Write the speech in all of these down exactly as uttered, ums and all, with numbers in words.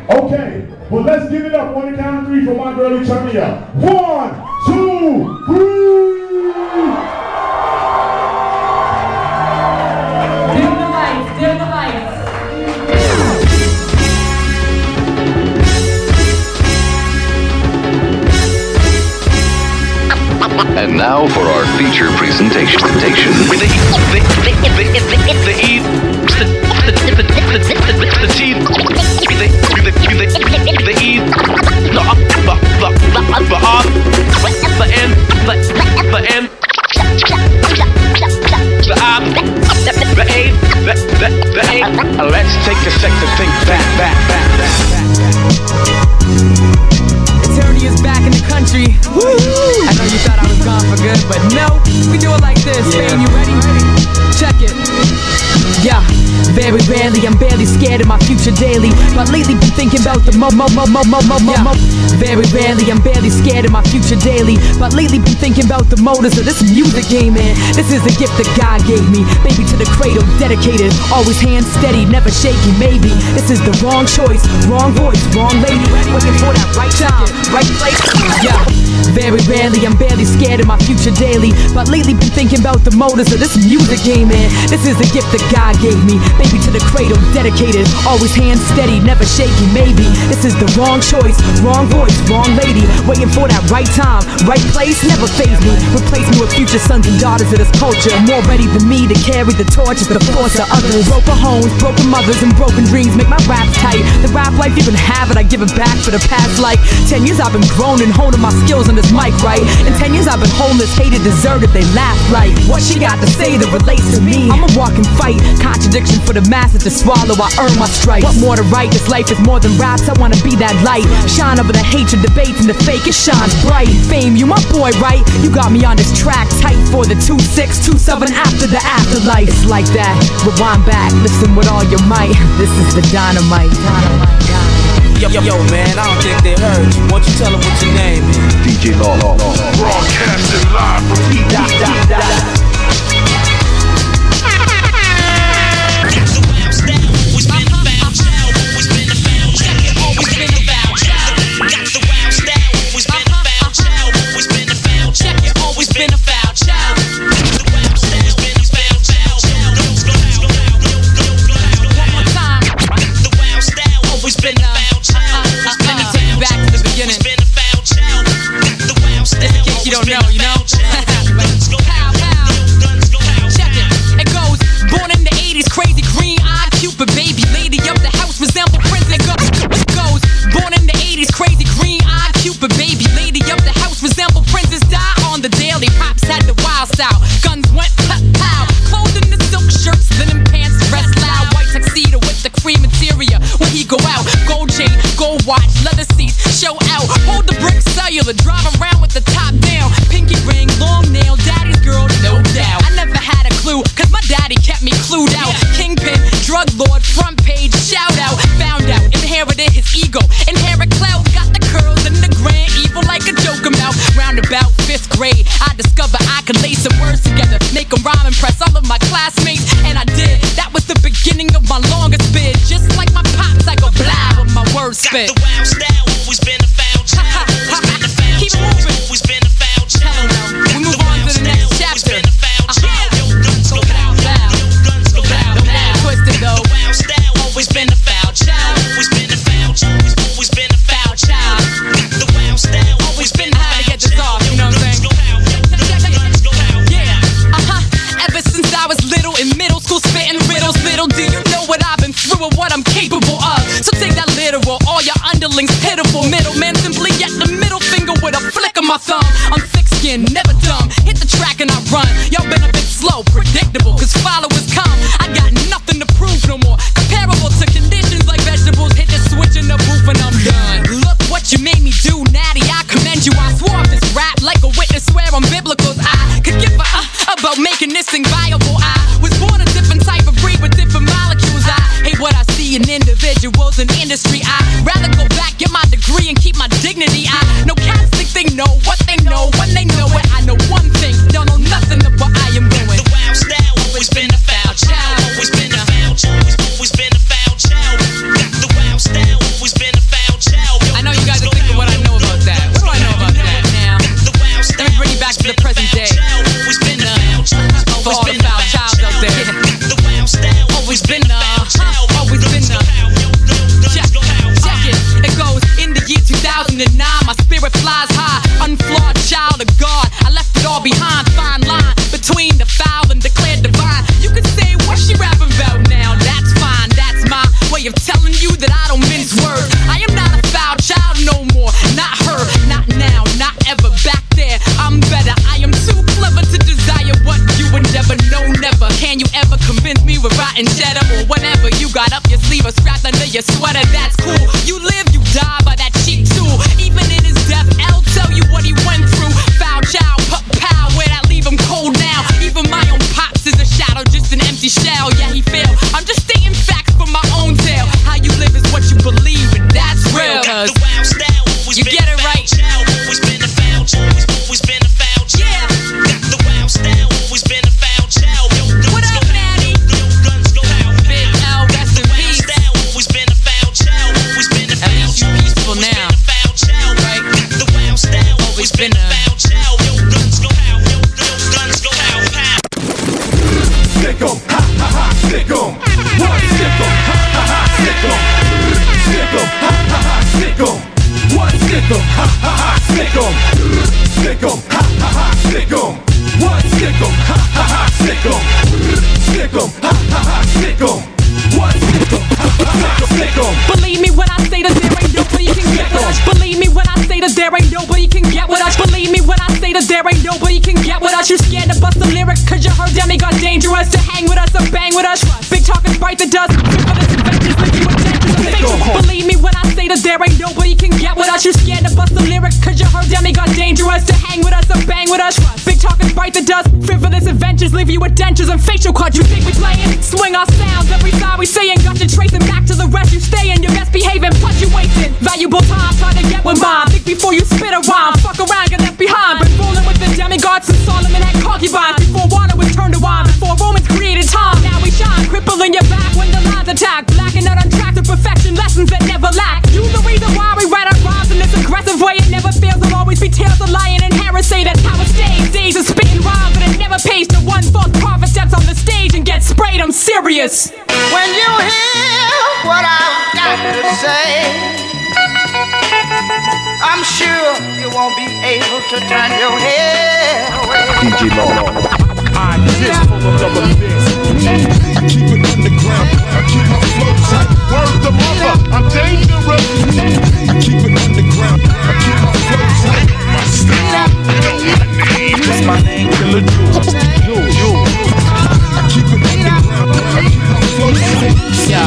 Okay, well let's give it up on the count of three for my girlie Tamia. One, two, three! Dim the lights, dim the lights. And now for our feature presentation. presentation. The the the the the Eve the the the the teeth the the the the Eve the the the the on the end the the end the on the eight the the the eight. Let's take a sec to think back back back back. Attorney is back in the country. Woo! I know you thought I was gone for good, but no, we do it like this. Yeah. Fame, you ready? Check it. Yeah, very rarely, I'm barely scared of my future daily, but lately been thinking about the mo mo mo mo mo mo mo mo. Very rarely, I'm barely scared of my future daily, but lately been thinking about the motives of this music game, man. This is a gift that God gave me, baby to the cradle, dedicated, always hands steady, never shaky. Maybe this is the wrong choice, wrong voice, wrong lady, waiting for that right time, right place. Yeah, very rarely, I'm barely scared of my future daily, but lately been thinking about the motives of this music game, man. This is a gift that God gave me, baby to the cradle, dedicated, always hands steady, never shaky. Maybe this is the wrong choice, wrong voice, wrong lady, waiting for that right time, right place, never faze me. Replace me with future sons and daughters of this culture, more ready than me to carry the torch as the force of others. Broken homes, broken mothers, and broken dreams make my rap tight. The rap life even have it, I give it back for the past like ten years I've been grown and honing my skills on this mic, right? In ten years I've been homeless, hated, deserted, they laugh like what she got to say that relates to me. I'm a walking fight, contradiction for the masses to swallow, I earn my stripes. What more to write? This life is more than raps, I wanna be that light. Shine over the hatred, debates, and the fake, it shines bright. Fame, you my boy, right? You got me on this track, tight for the two six two seven after the afterlife. It's like that, rewind back, listen with all your might. This is the dynamite, dynamite, dynamite. Yo, yo, yo, man, I don't think they heard you. Why don't you tell them what your name is? D J Law. Broadcasting live from E. Da, da, da. Drive around with the top down, pinky ring, long nail, daddy's girl, no doubt. I never had a clue, cause my daddy kept me clued out. Kingpin, drug lord, front page, shout out. Found out, inherited his ego, inherit clout, got the curls and the grand evil like a joke amount. Round about fifth grade, I discovered I could lay some words together, make them rhyme, impress all of my classmates, and I did. That was the beginning of my longest bid. Just like my pops, I go blah with my words spit. Got the wild style, always been a foul child. Keep it moving. Always been a foul child. We move on to the next chapter. Go loud, loud. Go loud, loud. Twisted though. The wild style, always been a foul child. Always been a foul child. Always been a foul child. The wild style, always been a foul child. I had to get this off, you know what I'm saying? Yeah, uh-huh. Ever since I was little in middle school, spitting riddles. Little do you know what I've been through and what I'm capable of. So take that literal, all your underlings pitiful. Middleman simply get the middle finger with a flick of my thumb. I'm thick-skinned, never dumb. Hit the track and I run. Y'all been a bit slow, predictable, cause followers come. I got nothing to prove no more. Comparable to conditions like vegetables. Hit the switch in the booth and I'm done. Look what you made me do, Natty, I commend you. I swore off this rap like a witness, swear on biblicals. I could give a uh about making this thing viable. I was born a different type of breed with different molecules. I hate what I see in individuals in industry. I'd rather go back, get my degree and keep my dignity. I know cats think they know what they know when they know it. I know one thing, don't know nothing of what I am doing. The wild style, always been a foul child. Always been a foul child. Always been a foul child. Got the wild style, always been a of God. I left it all behind, fine line between the foul and declared divine. You could say, what's she rapping about now? That's fine, that's my way of telling you that I don't mince words. I am not a foul child no more, not her, not now, not ever. Back there, I'm better. I am too clever to desire what you would never know, never. Can you ever convince me with rotten cheddar or whatever you got up your sleeve or strapped under your sweater? That's cool. You live, you die by that cheap tool. Even in his death, I'll tell you what he went through. Foul child, pup pow, where'd I leave him cold now? Even my own pops is a shadow, just an empty shell. Yeah, he failed. I'm just stating facts from my own tale. How you live is what you believe, and that's real. Cause the wild style, always you been get a it foul right. child, always been a foul child, always, always been a foul child. Yeah. Got the wild style, always been a foul child. Yo, guns What up, go Natty? Yo, guns go pow, pow. Big L, Got rest the in wild peace. style, always been a foul child, always been a At foul least you child. peaceful Always now. been a foul child, Right. Got the wild style, always been a foul child. Yo, guns go pow, yo, yo, guns go pow, pow. Stick 'em, ha ha ha, stick 'em. What? Stick 'em, ha ha ha, stick 'em. Stick 'em, ha ha ha, stick 'em. What? Stick 'em, ha ha ha, stick 'em. Stick 'em, ha ha ha, stick 'em. What? Stick 'em, ha ha ha, stick 'em. Stick 'em, ha ha ha, stick 'em. What? Stick 'em, ha ha ha, stick 'em. Believe me when I say that there ain't nobody can get with us. Believe me when I say that there ain't nobody can get with us. Believe me when I say that there ain't nobody can get with us. You scared to bust the lyrics cause you heard Demigod dangerous. To hang with us or bang with us. Big talk and bite the dust. For this adventure, leave you with dangerous. Believe me when I say that there ain't nobody can get with us. You scared to bust the lyrics cause you heard Demigod dangerous. To hang with us or bang with us. Big talk and bite the dust. Frivolous adventures leave you with dentures and facial cuts. You think we playing? Swing our sounds every time we saying. Got you tracing back to the rest. You staying, your best behaving. Plus you wasting valuable time trying to get with mine. Think before you spit a rhyme. Fuck around, get left behind. Been fooling with the demigods since Solomon had concubines. Before water was turned to wine. Before Romans created time. Now we shine, crippling your back when the lines attack. Blacking out on track to perfection. Lessons that never lack. You the reason why we write our rhymes in this aggressive way. It never fails, there'll always be tales of lying and heresy. That's how it stays. Days of spitting rhymes, but it never pays to one false prophet steps on the stage and gets sprayed. I'm serious. When you hear what I've got to say, I'm sure you won't be able to turn your head away. D J Law. I exist for a double this. Keep it underground. I keep my flow tight. Word to mother, I'm dangerous. Keep it underground. I keep my flow tight. My style, you know my name. What's my name? Killer Jules. Jules, Jules. I keep it underground. I keep my flow tight. Yeah,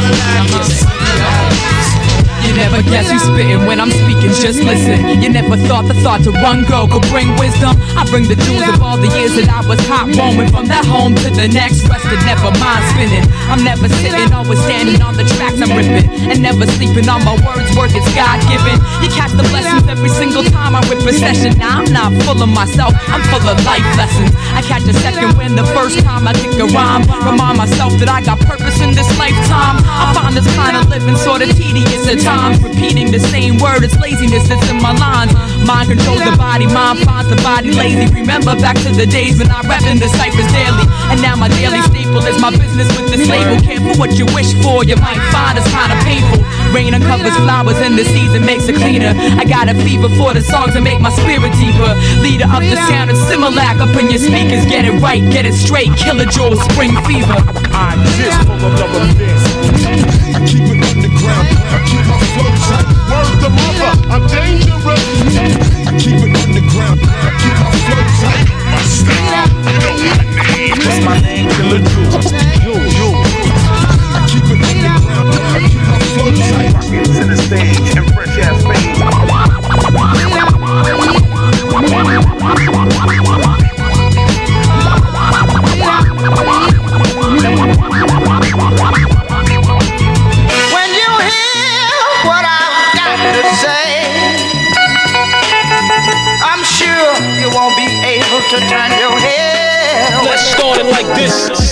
you never guess who's spitting when I'm speaking, just listen. You never thought the thought to one girl could bring wisdom. I bring the jewels of all the years that I was hot roaming. From that home to the next, rested, never mind spinning. I'm never sitting, always standing on the tracks I'm ripping. And never sleeping on my words, work it's God-given. You catch the blessings every single time I rip a session. Now I'm not full of myself, I'm full of life lessons. I catch a second when the first time I kick a rhyme. Remind myself that I got purpose in this lifetime. I find this kind of living sort of tedious at times. Repeating the same word, it's laziness that's in my lines. Mind controls the body, mind finds the body lazy. Remember back to the days when I rapped in the ciphers daily. And now my daily staple is my business with this label. Careful what you wish for, you might find it's kind of painful. Rain uncovers flowers and the season makes it cleaner. I got a fever for the songs that make my spirit deeper. Leader of the sound and Similac up in your speakers. Get it right, get it straight, Killer Joel, Spring Fever. I exist for a double this. I keep it underground. I keep my flow tight. Word to mother, I'm dangerous. I keep it underground. I keep my flow tight. My style, you know my name. What's my name? Killer Jules. Jules, Jules. I keep it underground. I keep my flow tight. To the stage and fresh ass fame. When you hear what I've got to say, I'm sure you won't be able to turn your head away. Let's start it like this.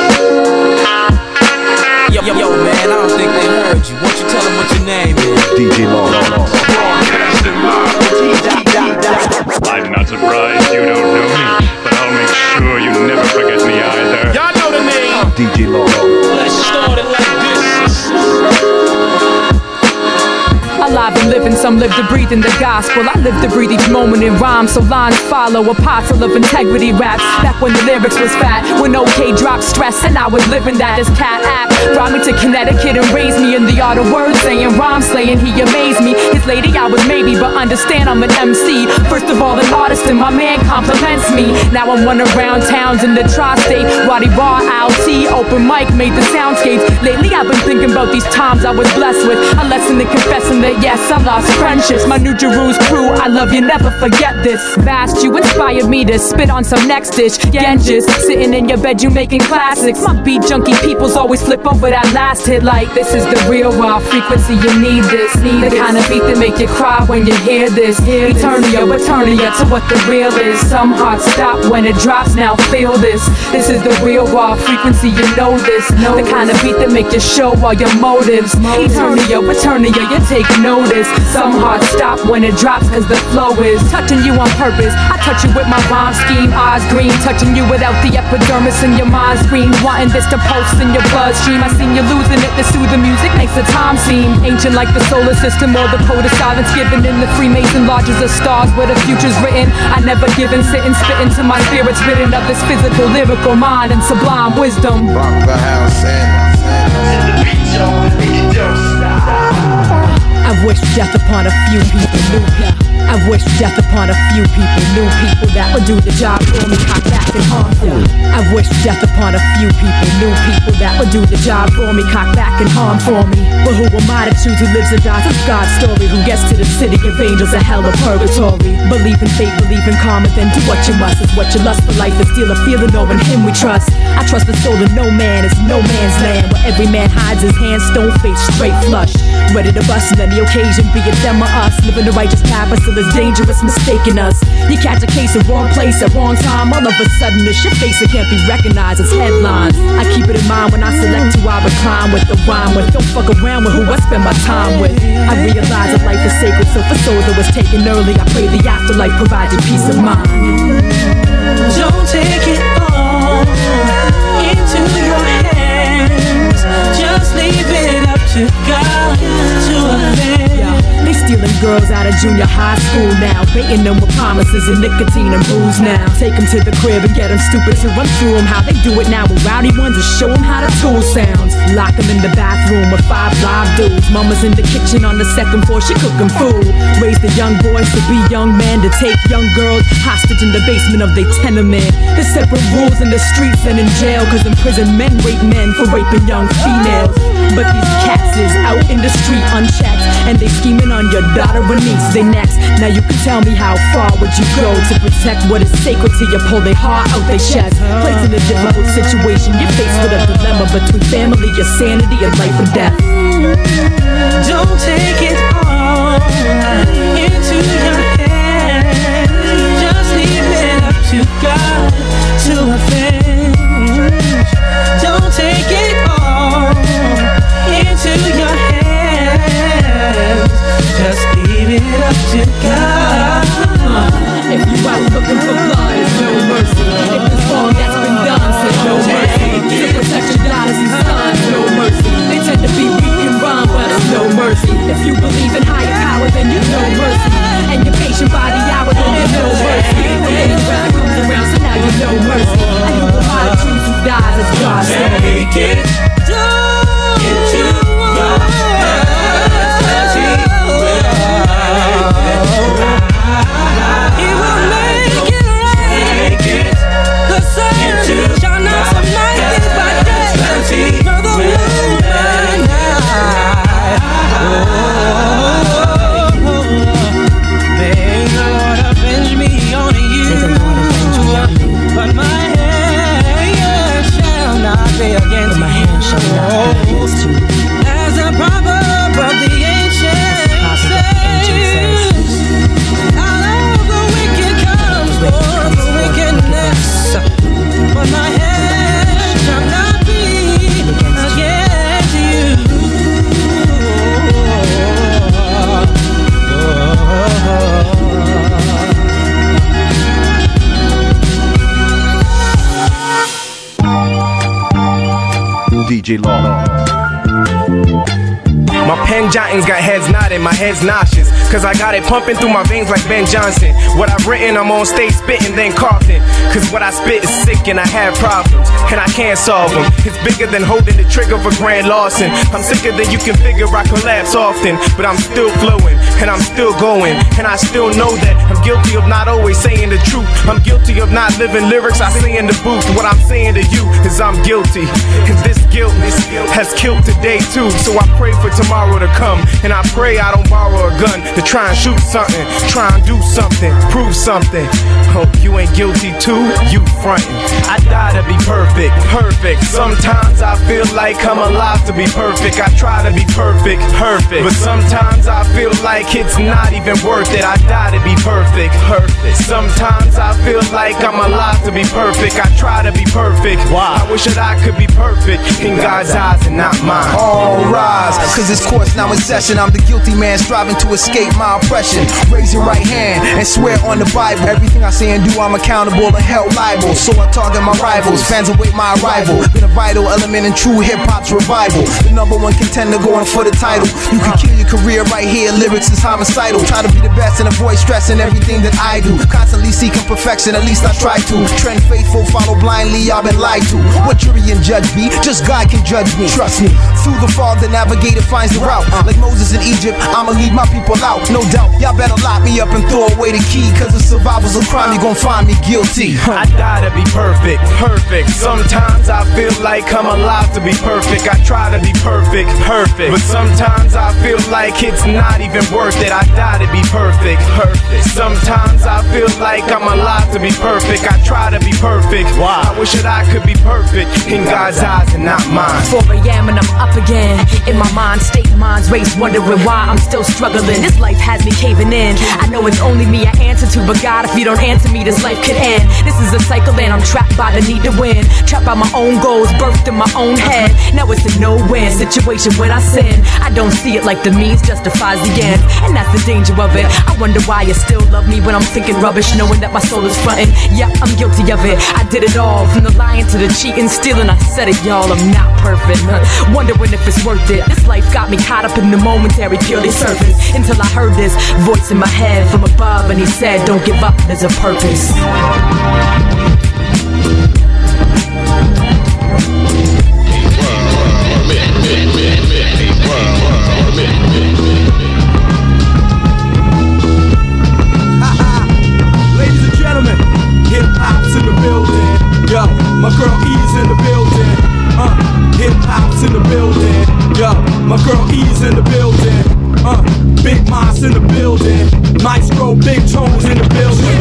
Yo, yo, yo, man, I don't think they heard you. Won't you tell them what your name is? D J Law. I'm not surprised you don't know me, but I'll make sure you never forget me either. Y'all know the name. D J Law. Let's start it like this. alive and living, some live to breathe in the gospel. I live to breathe each moment in rhyme, so lines follow. Apostle of integrity raps, back when the lyrics was fat, when OK dropped stress, and I was living that. This cat app brought me to Connecticut and raised me in the art of words, saying rhyme slaying, he amazed me. His lady I was maybe, but understand I'm an M C. First of all, an artist, and my man compliments me. Now I'm running around towns in the tri-state. Waddy Bar, Al T, open mic, made the soundscapes. Lately I've been thinking about these times I was blessed with. A lesson in confessing that yes, I lost friendships. My New Jeru's crew, I love you, never forget this. Vast, you inspired me to spit on some next dish. Genghis, sitting in your bed, you making classics. My beat junkie peoples always flip over that last hit like this is the real raw frequency, you need this. Need the kind of beat that make you cry when you hear this. Eternia, Eternia to what the real is. Some hearts stop when it drops, now feel this. This is the real raw frequency, you know this. The kind of beat that make you show all your motives. Eternia, Eternia, you take notice. Some hearts stop when it drops cause the flow is touching you on purpose. I touch you with my rhyme scheme, eyes green, touching you without the epidermis in your mind screen. Wanting this to pulse in your bloodstream. I seen you losing it to soothe the music, makes the time seem ancient like the solar system or the code of silence given in the Freemason lodges of stars where the future's written. I never given, sitting, spitting to my spirit, spitting of this physical, lyrical mind and sublime wisdom. Rock the house and I've wished death upon a few people, new people. I've wished death upon a few people, new people that would do the job for me, cock back and harm for me. I've wished death upon a few people, new people that would do the job for me, cock back and harm for me. But who am I to choose who lives and dies? It's God's story. Who gets to the city of angels, a hell of purgatory? Believe in fate, believe in karma, then do what you must. It's what you lust for life, is steal a feeling, or in him we trust. I trust the soul of no man, it's no man's land, where every man hides his hands, stone face, straight flush. Ready to bust on any occasion, be it them or us. Living the righteous path, but still is dangerous, mistaking us. You catch a case of wrong place at wrong time, all of a sudden it's your face that can't be recognized as headlines. I keep it in mind when I select who I recline with, the rhyme with. Don't fuck around with who I spend my time with. I realize that life is sacred, so for souls that was taken early, I pray the afterlife provide you peace of mind. Don't take it all into your hands, just leave it up to God to amend. They stealing girls out of junior high school now, baiting them with promises and nicotine and booze now. Take them to the crib and get them stupid to run through them how they do it now with rowdy ones and show them how the tool sounds. Lock them in the bathroom with five live dudes. Mama's in the kitchen on the second floor, she cooking food. Raise the young boys to be young men, to take young girls hostage in the basement of their tenement. There's separate rules in the streets and in jail, cause in prison men rape men for raping young females. But these cats is out in the street unchecked, and they scheming on your daughter or niece, they next. Now you can tell me how far would you go to protect what is sacred to you, pull their heart out their chest. Placed in a difficult situation, you're faced with a dilemma between family, your sanity, and life or death. Don't take it all into your hands, just leave it up to God to avenge. Don't take it all into your hands, just leave it up to God. If you out looking for blood, it's no mercy. If this wrong that's been done, it's no mercy. To protect your daughters and sons, no mercy. They tend to be weak and wrong, but it's no mercy. If you believe in higher power, then you know mercy. And you're patient by the hour, then you know mercy. And then your brother comes around, so now you know mercy. And you will hide the truth who dies as God said. Take it into your hands, cause he will. He will make it right. The sun shall not smite thee by day, nor the moon by night. May the Lord avenge me on you, but my hand shall not be against you. As a proverb of the ancient says, out of the wicked comes forth the wickedness, but my hand shall not be against you. D J Law. My pen jottings got heads nodding, my head's nauseous. Cause I got it pumping through my veins like Ben Johnson. What I've written, I'm on stage spitting, then coughing. Cause what I spit is sick and I have problems, and I can't solve them. It's bigger than holding the trigger for Grand Lawson. I'm sicker than you can figure, I collapse often. But I'm still flowing, and I'm still going. And I still know that I'm guilty of not always saying the truth. I'm guilty of not living lyrics I say in the booth. What I'm saying to you is I'm guilty. Cause this guilt has killed today too. So I pray for tomorrow to come. And I pray I don't borrow a gun to try and shoot something, try and do something, prove something. Oh, you ain't guilty too? You frontin'. I die to be perfect, perfect. Sometimes I feel like I'm alive to be perfect. I try to be perfect, perfect. But sometimes I feel like it's not even worth it. I die to be perfect, perfect. Sometimes I feel like I'm alive to be perfect. I try to be perfect. Wow. I wish that I could be perfect in God's eyes and not mine. All rise, cause this court's now in session. I'm the guilty man striving to escape my oppression. Raise your right hand and swear on the Bible. Everything I say and do, I'm accountable and held liable. So I target my rivals, fans await my arrival. Been a vital element in true hip-hop's revival. The number one contender going for the title. You can kill your career right here, lyrics is homicidal. Try to be the best and avoid stressing everything that I do. Constantly seeking perfection, at least I try to. Trend faithful, follow blindly, I've been lied to. What jury and judge be? Just God can judge me, trust me. Through the fog, the navigator finds the route. Like Moses in Egypt, I'ma lead my people out, no doubt. Y'all better lock me up and throw away the key. Cause the survivors of crime, you gon' find me guilty. I die to be perfect, perfect. Sometimes I feel like I'm alive to be perfect. I try to be perfect, perfect. But sometimes I feel like it's not even worth it. I die to be perfect, perfect. Sometimes I feel like I'm alive to be perfect. I try to be perfect. Wow. I wish that I could be perfect in God's eyes and not mine. four a.m. and I'm up again. In my mind, state mind's race, wondering why I'm still struggling. This life has me caving in. I know it's only me I answer to, but God, if you don't answer me, this life could end. This is a cycle and I'm trapped by the need to win. Trapped by my own goals, birthed in my own head. Now it's a no-win situation when I sin. I don't see it like the means justifies the end, and that's the danger of it. I wonder why you still love me when I'm thinking rubbish, knowing that my soul is frontin'. Yeah, I'm guilty of it. I did it all, from the lying to the cheating, stealing. I said it, y'all, I'm not perfect. Wondering if it's worth it. This life got me caught up in the momentary, purely surface. Until I heard this voice in my head from above, and he said, don't give up, there's a purpose. Ladies and gentlemen, hip hop's in the building. Yo, my girl E's in the building. Uh, hip hop's in the building. Yo, my girl E's in the building. Uh, Big Moss in the building. Maestro Big Tones in the building.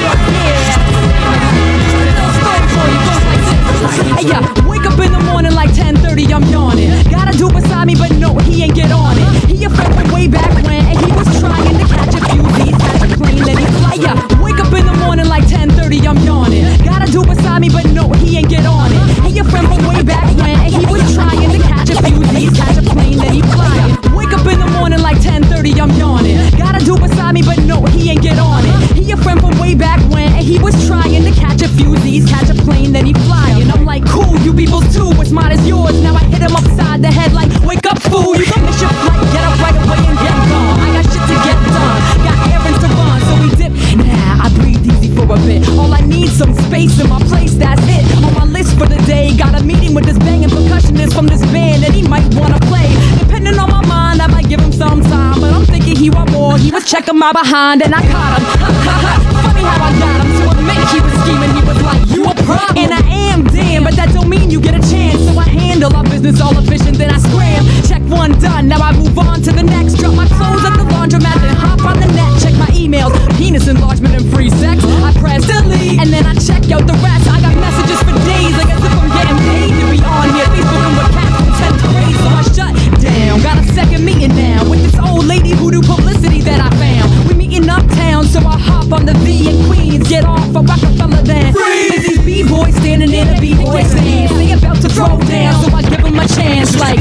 Hey, yeah, wake up in the morning like ten thirty, I'm yawning. Got a dude beside me, but no, he ain't get on it. He a friend from way back when, and he was trying to catch a few Z's, catch a plane, let him fly. Yeah, wake up in the morning like ten thirty, I'm yawning. Got a dude beside me, but no, he ain't get on it. He a friend from way back when, and he was trying to catch a few Z's, catch a plane, let him fly. Wake up in the morning like ten thirty, I'm yawning. Got a dude beside me, but no, he ain't get on it. He a friend from way back when, and he was trying to catch a few Z's, catch a plane, then he fly. And I'm like, cool, you people's too, what's mine is yours. Now I hit him upside the head like, wake up, fool. You can miss your flight, get up right away and get gone. I got shit to get done, got errands to run, so we dip. Nah, I breathe easy for a bit. All I need some space in my place, that's it. On my list for the day, got a meeting with this banging percussionist from this band that he might wanna play. Depending on my mind, I might give him some time, but I'm thinking he want more. He was checking my behind and I caught him. Funny how I got him to admit he was scheming. He was like, you a problem, and I am damn, but that don't mean you get a chance. So I handle our business all efficient, then I scram. Check one done, now I move on to the next. Drop my clothes at the laundromat, then hop on the net. Check my emails, penis enlargement and free sex. I press delete, and then I check out the rest. I got messages for days, like as if I'm getting paid to be on here. Facebooking with cats from tenth grade, so I shut down. Got a second meeting now with this old lady who do publicity that I found. We meeting uptown, so I hop on the V in Queens. Get off a Rockefeller then. With these B-boys standing in a B-boy stand. They about to throw down, so I give them a chance like.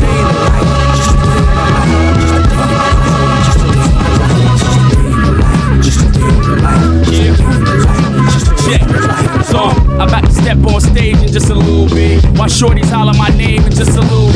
Yeah. So I'm about to step on stage in just a little bit. While shorties holler my name in just a little bit. Yeah.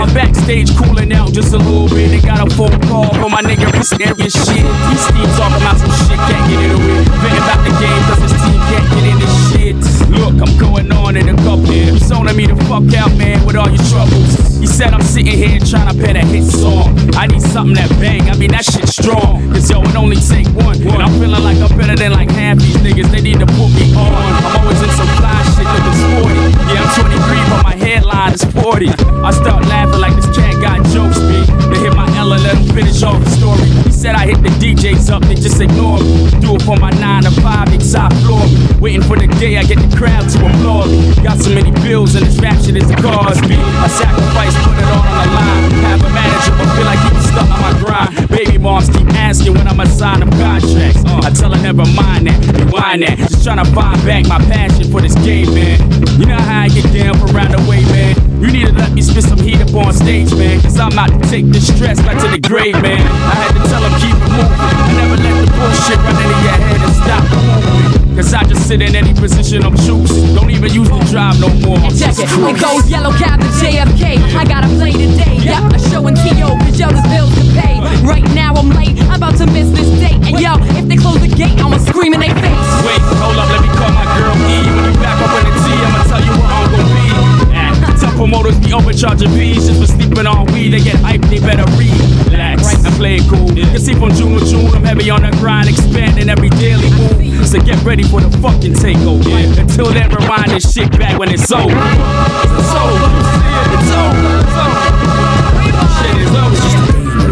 I'm backstage cooling out just a little bit. They got a phone call from my nigga scary as shit. He Steve talking about some shit, can't get it away. Venting about the game cause his team can't get in this shit. Look, I'm going on in a couple. He's zoning me the fuck out, man, with all your troubles. He said I'm sitting here trying to pen a hit song. I need something that bang, I mean that shit strong. Cause yo, it only take one. And I'm feeling like I'm better than like half these niggas. They need to put me on. I'm always in some fly shit looking sporty. Yeah, I'm twenty-three, but my headline is forty. I start laughing like this cat got jokes, B. They hit my L and let him finish all the story. He said I hit the D Js up, they just ignore me. Do it for my nine to five, they top floor me. Waiting for the day I get the crowd to applaud me. Got so many bills and this rap shit is a cause, B. I sacrifice, put it all on the line. Have a manager, but feel like he was stuck on my grind. Baby moms keep asking when I'ma sign them contracts. I tell her never mind that, rewind that. Just trying to find back my passion for this game, man. You know how I get down from around the way, man. You need to let me spit some heat up on stage, man. Cause I'm out to take this stress back to the grave, man. I had to tell him keep it moving. I never let the bullshit run into your head and stop moving. Cause I just sit in any position I'm choosing. Don't even use the drive no more. And check it, it goes yellow cab to J F K. I gotta play today. Yep, a show in T O, cause yo, there's bills to pay. Right now I'm late, I'm about to miss this date. And yo, if they close the gate, I'ma scream in their face. Wait, hold up, let me call my girl E. When you back up in the T, I'ma tell you where I'm gonna be. Some promoters be overcharging fees just for sleeping on weed. They get hyped, they better relax and play it cool. You can see from June to June, I'm heavy on the grind, expanding every daily move. So get ready for the fucking takeover. Until then, rewind this shit back when it's over. It's over. It's over. It's over. Shit is over.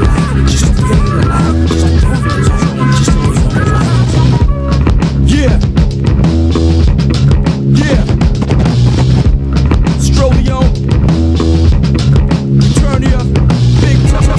Yeah. Yeah. Strolio, Eternia, Big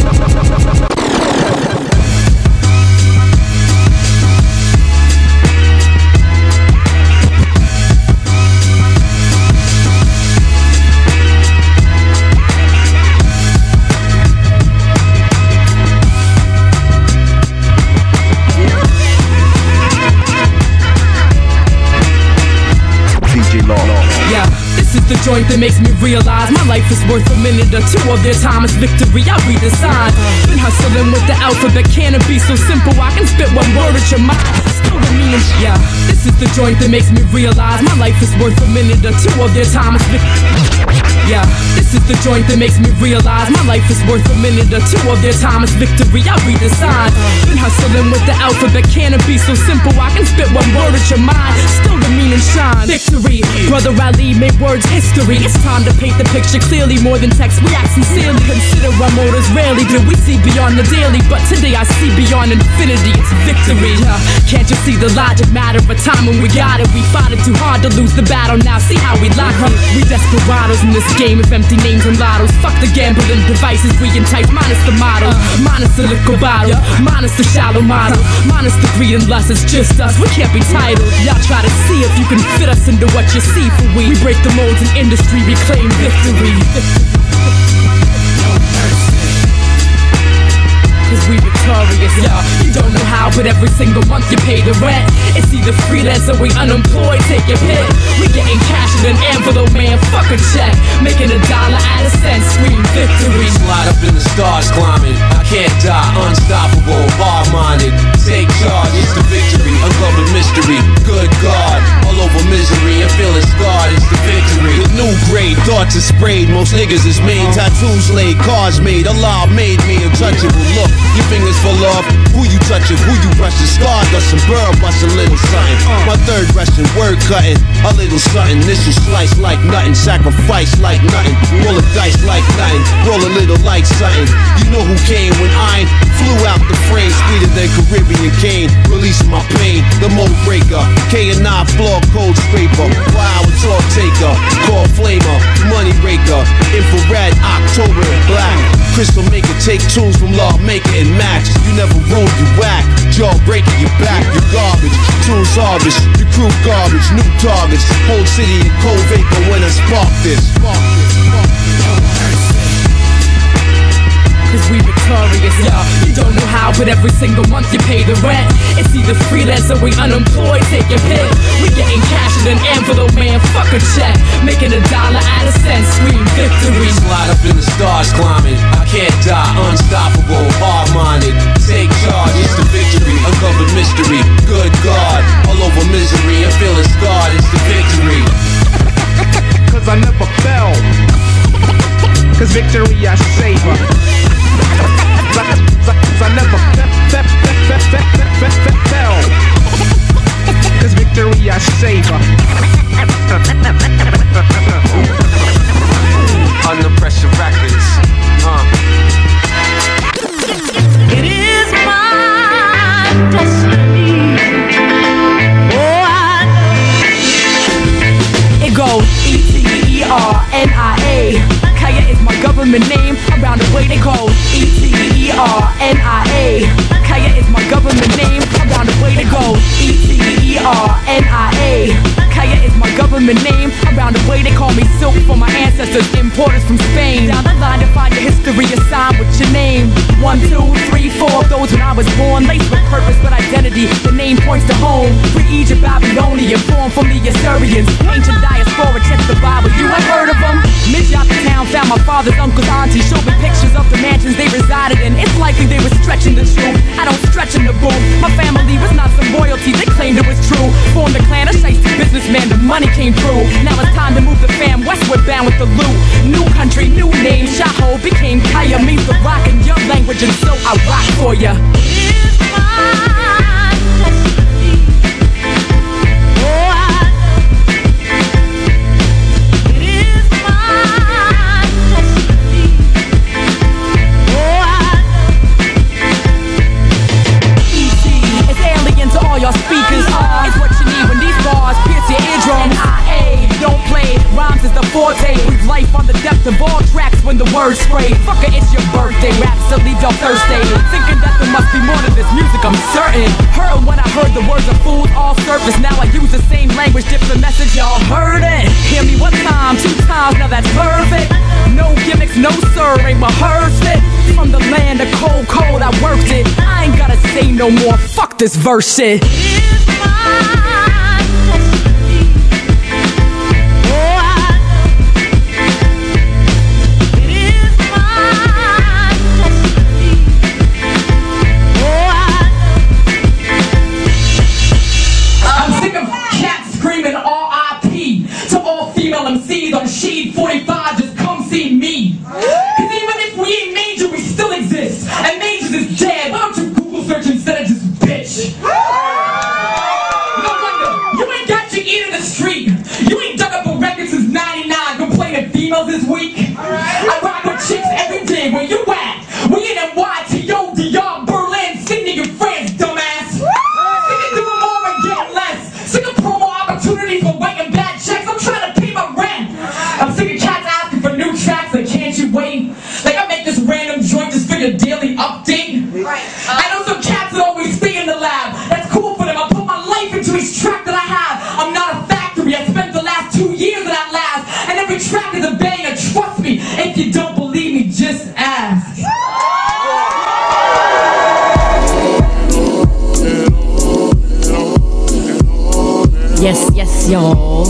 the joint that makes me realize my life is worth a minute or two of their time is victory. I read the signs. Been hustling with the alphabet, can it be so simple? I can spit one word at your mind. Still the meaning, yeah. This is the joint that makes me realize my life is worth a minute or two of their time is victory. Yeah, this is the joint that makes me realize my life is worth a minute or two of their time is victory. I read the signs. Been hustling with the alphabet, can it be so simple? I can spit one word at your mind. Still the meaning shines. Victory, brother Ali made words history. It's time to paint the picture clearly. More than text, we act sincerely. Consider our motives, rarely do we see beyond the daily, but today I see beyond infinity. It's victory. Yeah. Can't you see the logic? Matter of time when we got it. We fought it too hard to lose the battle. Now see how we lock up. We desperados in this game of empty names and lottos. Fuck the gambling devices we entice. Minus the model, minus the liquor bottle, minus the shallow model, minus the greed and lust. It's just us. We can't be titled. Y'all try to see if you can fit us into what you see. For we, we break the molds in industry, reclaim victory. Cause we victorious, yeah. You don't know how, but every single month you pay the rent. It's either freelance or we unemployed, take your pick. We getting cash in an envelope, man, fuck a check. Making a dollar out of cent, scream victory. Slide up in the stars climbing, I can't die, unstoppable, hard-minded. Take charge, it's the victory, uncovered mystery. Good God, all over misery and feeling scarred, it's the victory. The new grade, thoughts are sprayed, most niggas is made. Tattoos laid, cars made, Allah made me untouchable. Look, your fingers full of who you touching, who you brushing. Scars got some burn, bust a little something. My third rushing, word cutting, a little something. This will slice like nothing, sacrifice like nothing. Roll a dice like nothing, roll a little like something. You know who came when I flew out the frame, sweeter than Caribbean cane. Releasing my pain, the mold breaker. K and I floor cold scraper. Wow, it's all taker, call flamer, money raker. Infrared, October, black. Crystal maker, take tunes from law maker and match. You never roll, you whack. Jaw breaking your back, you garbage. Tools harvest, your crew garbage. New targets, whole city in cold vapor when I spark this. Spark this, spark this. cause we victorious, yeah. You don't know how, but every single month you pay the rent. It's either freelance or we unemployed, take your pick. We getting cash in an envelope, man, fuck a check. Making a dollar out of cent, scream victory. Slide up in the stars climbing, I can't die, unstoppable, hard-minded. Take charge, it's the victory, uncovered mystery. Good God, all over misery, I'm feeling scarred, it's the victory. Cause I never fell, cause victory I savor. Cause I never fell, cause victory I savor. Under Pressure Records, huh? It is my destiny. Oh, I know. It goes E T E R N I A. Kaya is my government name. Around the way they call E T E R N I A. Kaya is my government name. Around the way they go E T E R N I A. Kaya is my government name. Around the way they call me Silk for my ancestors, importers from Spain. Down the line to find your history assigned with your name. One, two, three, four of those when I was born. Laced with purpose, with identity. The name points to home. Pre-Egypt, Babylonian, born from the Assyrians. Ancient diaspora, check the Bible. You ain't heard of them? Midge out the town, found my father's uncle's auntie. Showed me pictures of the mansions they resided in. It's likely they were stretching the truth. I don't stretch in the booth. My family was not some royalty. They claimed it was true. Formed a clan of shiesty businessmen. The money came through. Now it's time to move the fam westward bound with the loot. New country, new name. Shaho became Kaya. Means the rock in your language, and so I rock for ya. It's my destiny. Oh, I know. It is my destiny. Oh, I know. E T is alien to all y'all speakers. R is what you need when these bars pierce your eardrum. I A don't play, rhymes is the forte. Breathe life on the depth of all tracks when the words spray. Fucker, it's your birthday, raps to leave y'all thirsty. Thinking that there must be more to this music, I'm certain. Heard when I heard the words of food all surface. Now I use the same language, different message, y'all heard it. Hear me one time, two times, now that's perfect. No gimmicks, no sir, ain't rehearsed it. From the land of cold, cold, I worked it. I ain't gotta say no more, fuck this verse shit. It's my destiny. Oh, I know. It is my destiny. Oh, I know. I'm sick of cats screaming R I P to all female M Cs on Sheed forty-five, just come see me. Cause even if we ain't major, we still exist. And majors is dead, why don't you Google search instead of just bitch? No wonder, you ain't got your ear to the street. You ain't dug up a record since ninety-nine, complaining females is weak. I rock with chicks every day, where you at? We in N Y, T O, D R, Berlin, Sydney, and France, dumbass. Sick of doing more and getting less. Sick of promo opportunities for writing bad checks. I'm trying to pay my rent. I'm sick of cats asking for new tracks, like can't you wait? Like I make this random joint just for your daily update. I know some cats that always stay in the lab. That's cool for them. I put my life into each track that I have. I'm not a factory. I spent the last two years at that last. And every track is a banger. Trust me. If you don't believe me, just ask. Yes, yes, y'all.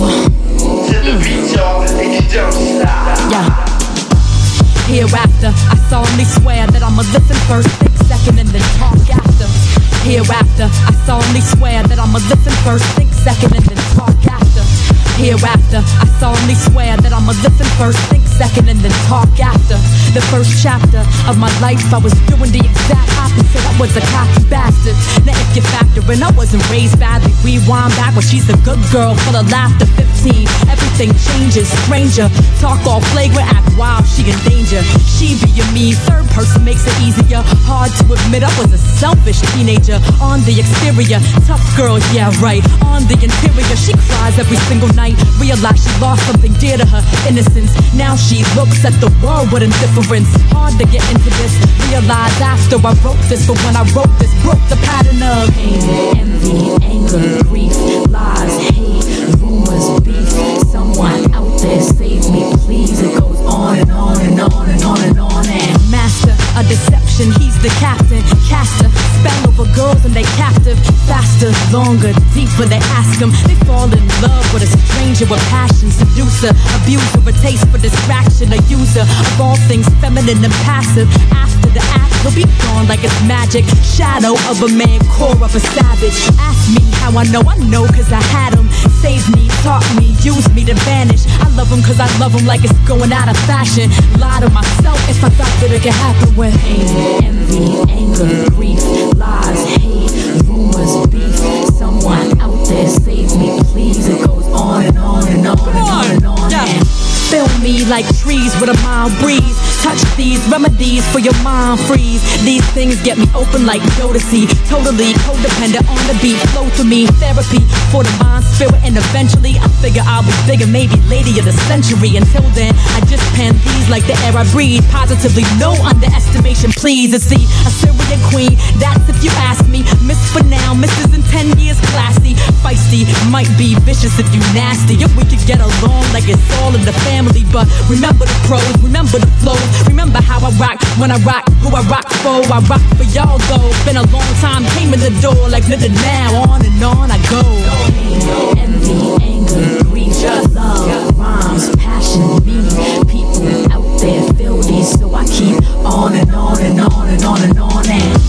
Yeah. Hereafter, I solemnly swear that I'ma listen first, think second, and then talk after. Hereafter, I solemnly swear that I'ma listen first, think second, and then talk after. Hereafter, I solemnly swear that I'ma listen first, think second, and then talk after. The first chapter of my life, I was doing the exact opposite. I was a cocky bastard. Now if you factor in, I wasn't raised badly. Rewind back when she's a good girl, full of laughter, fifteen. Everything changes, stranger. Talk all flagrant, act wild, she in danger. She being me, third person makes it easier. Hard to admit I was a selfish teenager. On the exterior, tough girl, yeah right. On the interior, she cries every single night. Realize she lost something dear to her, innocence. Now she looks at the world with indifference. Hard to get into this. Realize after I wrote this, but when I wrote this, broke the pattern of pain, envy, anger, grief, lies, hate, rumors, beef. Someone out there save me, please. It goes on and on and on and on and on and master of this when they captive. Faster, longer, deeper, they ask them. They fall in love with a stranger with passion. Seducer, abuser, a taste for distraction. A user of all things feminine and passive. After the act, he'll be gone like it's magic. Shadow of a man, core of a savage. Ask me how I know, I know cause I had him. Saved me, taught me, used me to vanish. I love him cause I love him like it's going out of fashion. Lie to myself if I thought that it could happen with pain, envy, anger, grief, lies, hate, rumors, beef. Someone out there save me, please. It goes on and on and on and on and on. And fill me like trees with a mild breeze. Touch these remedies for your mind freeze. These things get me open like Jodeci. Totally codependent on the beat. Flow to me, therapy for the mind, spirit, and eventually I figure I'll be bigger, maybe lady of the century. Until then, I just pen these like the air I breathe. Positively, no underestimation, please. It's the Assyrian queen, that's if you ask me. Miss for now, missus in ten years, classy. Feisty, might be vicious if you nasty. If we could get along like it's all in the family. But remember the pros, remember the flows. Remember how I rock when I rock, who I rock for. I rock for y'all though. Been a long time, came in the door like living now. On and on I go. Envy, anger, grief, love, rhymes, passion, me. People out there feel these, so I keep on and on and on and on and on and.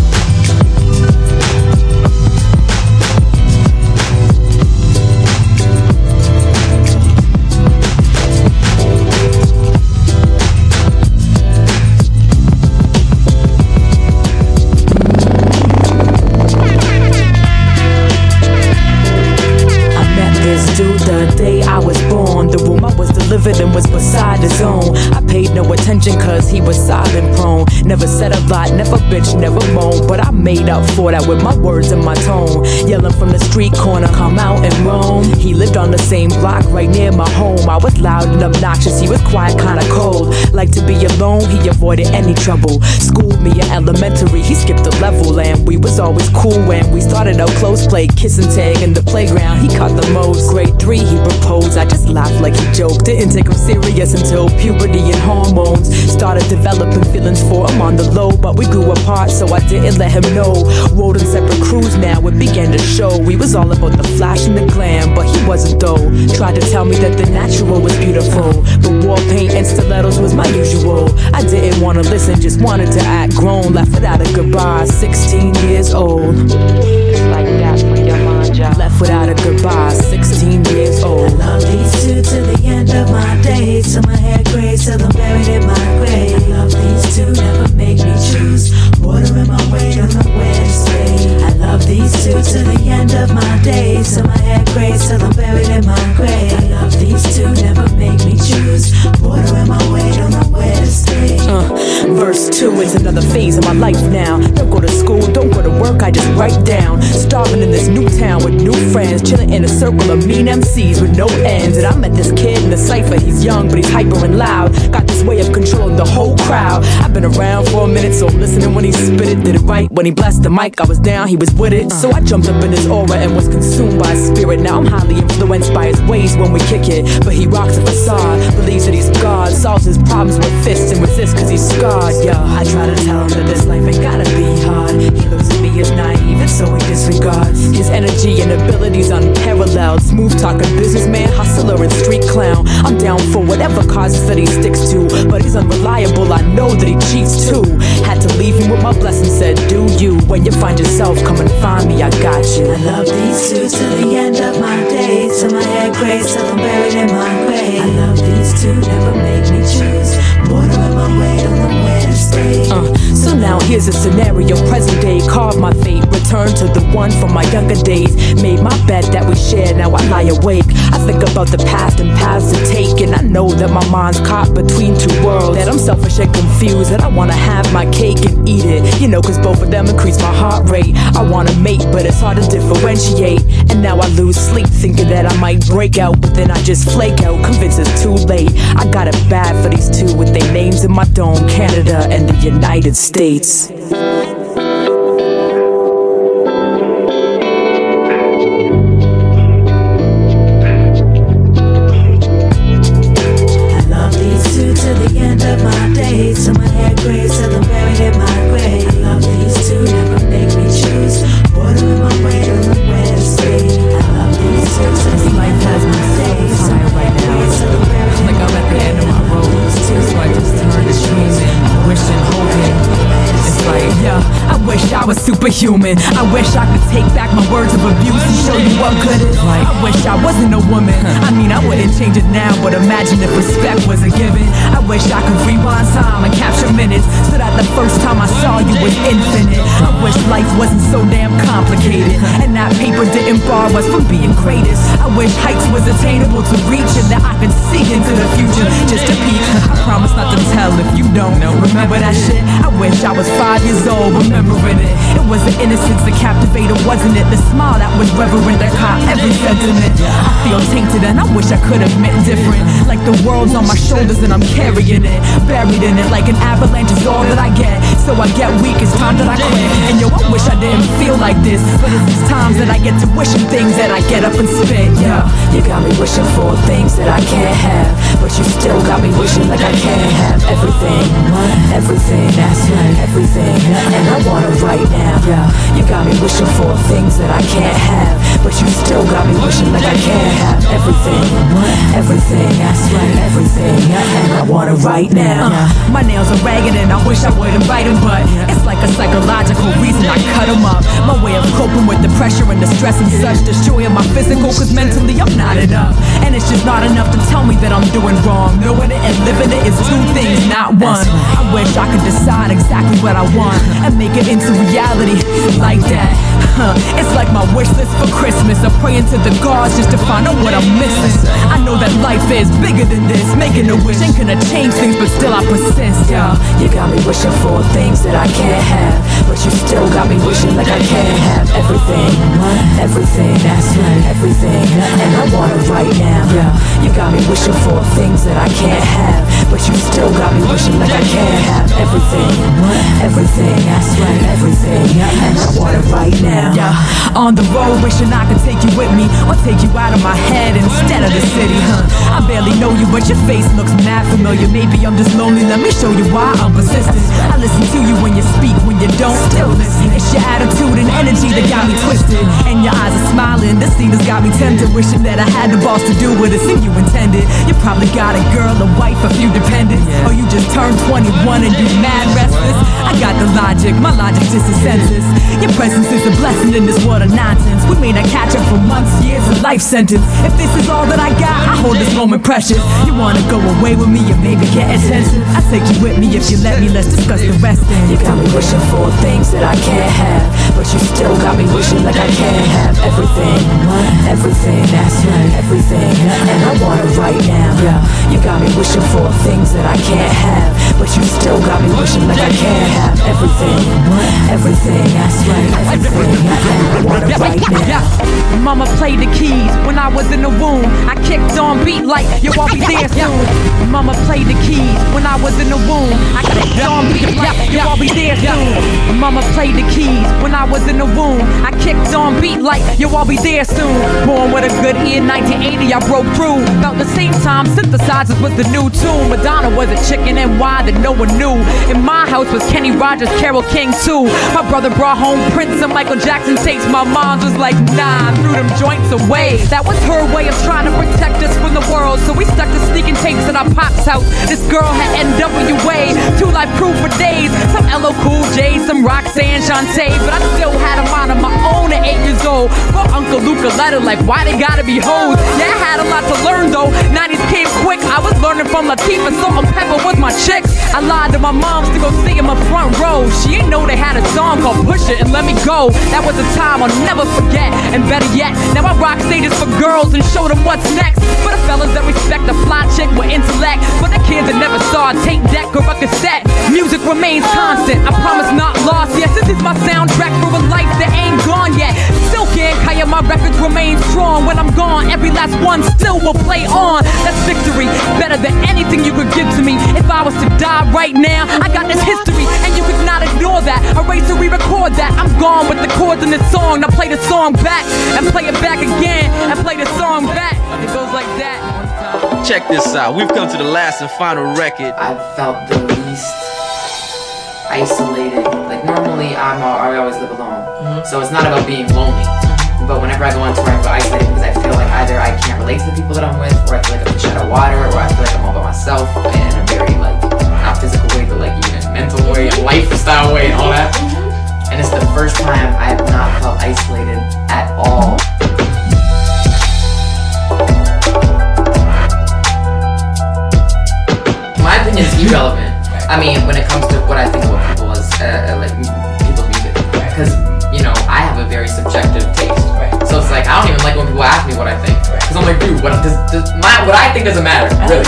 And was beside his own. I paid no attention cause he was silent prone. Never said a lot, never bitch, never moan. But I made up for that with my words and my tone. Yelling from the street corner, come out and roam. He lived on the same block right near my home. I was loud and obnoxious, he was quiet, kinda cold. Like to be alone, he avoided any trouble. Schooled me in elementary, he skipped a level. And we was always cool when we started out close play. Kiss and tag in the playground, he caught the most. Grade three, he proposed, I just laughed like he joked. Didn't take him serious until puberty and hormones started developing feelings for him on the low. But we grew apart, so I didn't let him know. Rode in separate crews now, it began to show. We was all about the flash and the glam, but he wasn't though. Tried to tell me that the natural was beautiful, but war paint and stilettos was my usual. I didn't wanna listen, just wanted to act grown. Left without a goodbye, sixteen years old. It's like that for your mind, y'all. Left without a goodbye, sixteen years old. I love these two to the end of my days, till my hair grays, till I'm buried in my grave. I love these two, never make me choose. Water in my way, don't know where to stay. I love these two to the end of my days, till my hair grays, till I'm buried in my grave. I love these two, never make me choose. Water in my way, don't know where to stay. Uh, verse two is another phase of my life now. Don't go to school, don't go to work, I just write down. Starving in this new town with new friends, chilling in a circle of mean M Cs with no ends. And I met this kid in the cypher, he's young but he's hyper and loud. Got this way of controlling the whole crowd. I've been around for a minute, so I'm listening when he spit it. Did it right when he blessed the mic, I was down, he was with it. So I jumped up in his aura and was consumed by his spirit. Now I'm highly influenced by his ways when we kick it. But he rocks a facade, believes that he's God, solves his problems with fists and resists cause he's scarred. Yeah, I try to tell him that this life ain't gotta be hard. He looks at me as naive and so he disregards. His energy and abilities unparalleled. Smooth talking businessman, hustler and street clown. I'm down for whatever causes that he sticks to, but he's unreliable, I know that he cheats too. Had to leave him with my blessing, said do you. When you find yourself, come and find me, I got you. I love these two to the end of my days, till my hair grays, till I'm buried in my grave. I love these two, never make me choose. Water in my way, don't know where to stay. Uh, so now here's a scenario, present day, carve my fate. Return to the one from my younger days. Made my bed that we shared, now I lie awake. I think about the past and paths to take, and I know that my mind's caught between two worlds. That I'm selfish and confused, that I wanna have my cake and eat it. You know, cause both of them increase my heart rate. I wanna mate, but it's hard to differentiate. And now I lose sleep thinking that I might break out, but then I just flake out, convinced it's too late. I got it bad for these two with their names in my dome, Canada and the United States. Till my hair grays, till I'm buried in my grave. I love these two, never make me choose. human. I wish I could take back my words of abuse and show you what good is. I wish I wasn't a woman. I mean, I wouldn't change it now, but imagine if respect was a given. I wish I could rewind time and capture minutes so that the first time I saw you was infinite. I wish life wasn't so damn complicated and that paper didn't bar us from being greatest. I wish heights was attainable to reach and that I could see into the future just to peek. I promise not to tell if you don't know. Remember that shit? I wish I was five years old remembering it. It was the innocence that captivated, wasn't it? The smile that was reverent that caught every sentiment. I feel tainted and I wish I could have meant different. Like the world's on my shoulders and I'm carrying it, buried in it like an avalanche is all that I get. So I get weak, it's time that I quit. And yo, I wish I didn't feel like this, but it's these times that I get to wishing things that I get up and spit. Yeah, you got me wishing for things that I can't have, but you still got me wishing like I can't have everything. Everything, that's right, everything. And I want it right now. Yeah, you got me wishing for things that I can't have, but you still got me wishing like I can't have everything. Everything, that's right, everything. And I want it right now. Uh, my nails are ragged and I wish I wouldn't bite them, but it's like a psychological reason I cut them up. My way of coping with the pressure and the stress and such, destroying my physical, cause mentally I'm not enough. And it's just not enough to tell me that I'm doing wrong. Knowing it and living it is two things, not one. I wish I could decide exactly what I want and make it into reality like that. Huh. It's like my wish list for Christmas. I'm praying to the gods just to find out what I'm missing. I know that life is bigger than this. Making a wish ain't gonna change things, but still I persist. Yeah, you got me wishing for things that I can't have, but you still got me wishing like I can't have everything. Everything, that's right, everything. And I want it right now. Yeah, you got me wishing for things that I can't have, but you still got me wishing like I can't have everything. Everything, that's right, everything. And I want it right now. Yeah, on the road wishing I could take you with me or take you out of my head instead of the city, huh? I barely know you, but your face looks mad familiar. Maybe I'm just lonely, let me show you why I'm persistent. I listen to you when you speak, when you don't, still listen. It's your attitude and energy that got me twisted, and your eyes are smiling. This scene has got me tempted, wishing that I had the balls to do what it seemed you intended. You probably got a girl, a wife, a few dependents, or you just turned twenty-one and you mad restless. I got the logic, my logic's just a census. Your presence is a blessing in this world of nonsense. We may not catch up for months, years, a life sentence. If this is all that I got, I hold this moment precious. You wanna go away with me and maybe get attention? I take you with me if you let me, let's discuss the rest then. You got me wishing for things that I can't have, but you still got me wishing like I can't have everything. Everything, that's right, everything. And I want it right now. Yeah, you got me wishing for things that I can't have, but you still got me wishing like I can't have everything. Everything, that's right, everything. And I want it right now. Mama played the keys when I was in the womb. I kicked on beat like yo, I'll be there soon. Mama played the keys when I was in the womb. I kicked on beat like yo, I'll be there soon. Mama played the keys when I was in the womb. I kicked on beat like yo, I'll be there soon. Born with a good ear, nineteen eighty I broke through. About the same time synthesizers was the new tune. Madonna was a chick in N Y that no one knew. In my house was Kenny Rogers, Carole King too. My brother brought home Prince and Michael Jackson tapes. My mom was like, nah, threw them joints away. That was her way of trying to protect us from the world. So we stuck to sneaking tapes at our pop's house. This girl had N W A, Two Life Crew for days. Some L L Cool J, some Roxanne Shante. But I still had a mind of my own at eight years old. Wrote Uncle Luke a letter like, why they gotta be hoes? Yeah, I had a lot to learn though. nineties came quick, I was learning from Latifah. Salt and Pepper was my chicks. I lied to my moms to go see in my front row. She ain't know they had a song called Push It and Let Me Go. That was a time I'll never forget. And better yet, now I rock stages for girls and show them what's next. For the fellas that respect a fly chick with intellect, for the kids that never saw a tape deck or a cassette, music remains constant, I promise not lost. Yes, this is my soundtrack for a life that ain't gone yet. Silky and Kaya, my records remain strong. When I'm gone, every last one still will play on. That's victory, better than anything you could give to me. If I was to die right now, I got this history, and you could not ignore that. Erase or re-record that. I'm gone with the chords in this song. Now play the song back, and play it back again, and play the song back. It goes like that. Check this out. We've come to the last and final record. I felt the least isolated. Like normally, I'm all, I always live alone, mm-hmm. so it's not about being lonely. But whenever I go on tour, I feel isolated because I feel like either I can't relate to the people that I'm with, or I feel like I'm a fish out of water, or I feel like I'm all by myself in a very like not physical way, but like even mental way, lifestyle way, and all that. and it's the first time I have not felt isolated at all. My opinion is irrelevant. I mean, when it comes to what I think about people as uh, like people's music, because you know I have a very subjective taste. So it's like I don't even like when people ask me what I think, because I'm like, dude, what does, does my what I think doesn't matter, really.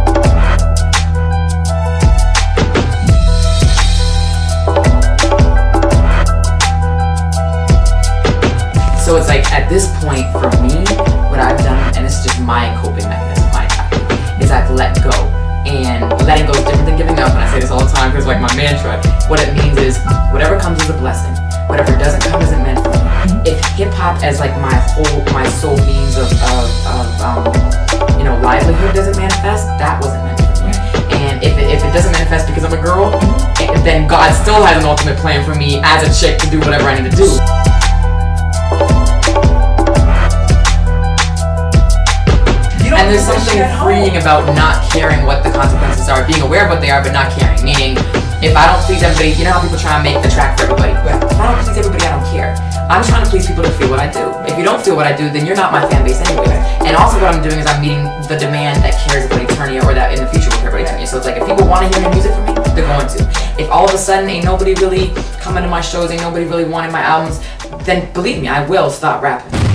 So it's like at this point for me, what I've done, and it's just my coping mechanism, my tactic, is I've let go. And letting go is different than giving up, and I say this all the time because like my mantra. What it means is whatever comes is a blessing. Whatever doesn't come isn't meant for me. If hip hop as like my whole, my sole means of, of, of um, you know, livelihood doesn't manifest, that wasn't meant for me. And if it, if it doesn't manifest because I'm a girl, then God still has an ultimate plan for me as a chick to do whatever I need to do. And there's something freeing about not caring what the consequences are, being aware of what they are, but not caring. Meaning, if I don't please everybody, you know how people try and make the track for everybody? If I don't please everybody, I don't care. I'm trying to please people to feel what I do. If you don't feel what I do, then you're not my fan base anyway. And also what I'm doing is I'm meeting the demand that cares about Eternia, or that in the future will care about Eternia. So it's like, if people want to hear new music from me, they're going to. If all of a sudden ain't nobody really coming to my shows, ain't nobody really wanting my albums, then believe me, I will stop rapping.